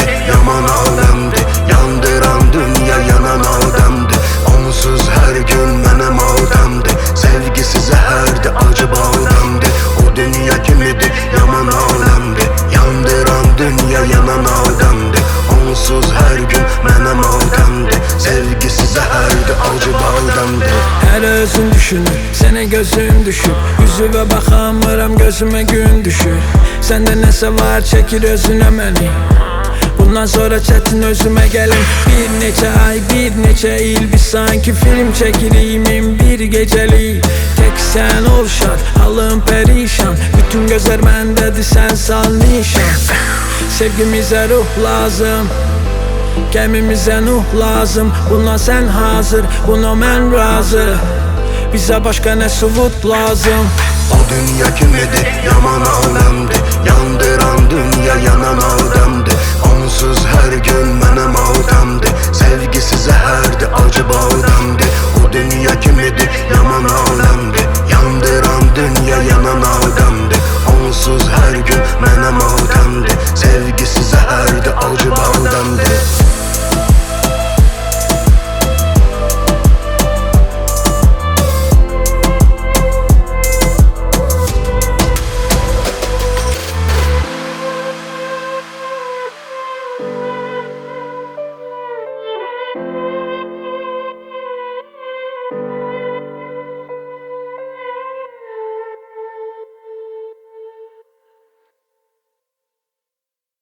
yaman alemdi. Yandıran dünya yanan ademdi. Onsuz her gün mənim ademdi. Sevgisi zəhərdi, acı bademdi. O dünya kimidir, yaman alemdi. Yandıran dünya yanan ademdi. Onsuz her gün mənim ademdi. Sevgisi zəhərdi, acı bademdi. Hər özün düşünür, sənə gözüm düşür. Üzüvə baxamıram, gözümə gün düşür. Səndə nəsə var, çəkir özünə məni. Bundan sonra çətin özümə gəlim. Bir neçə ay, bir neçə il, biz sanki film çəkiriyim bir gecəlik. Tek sən ol şad, halım perişan. Bütün gözlər məndədir, sən sal nişan. Sevgimizə ruh lazım, gəmimizə nuh lazım. Buna sən hazır, buna mən razı. Bizə başqa nə sübut lazım. O dünya kimidir, yaman alemdi. Yandıran dünya yanan ademdi. Onsuz her gün mənim ademdi.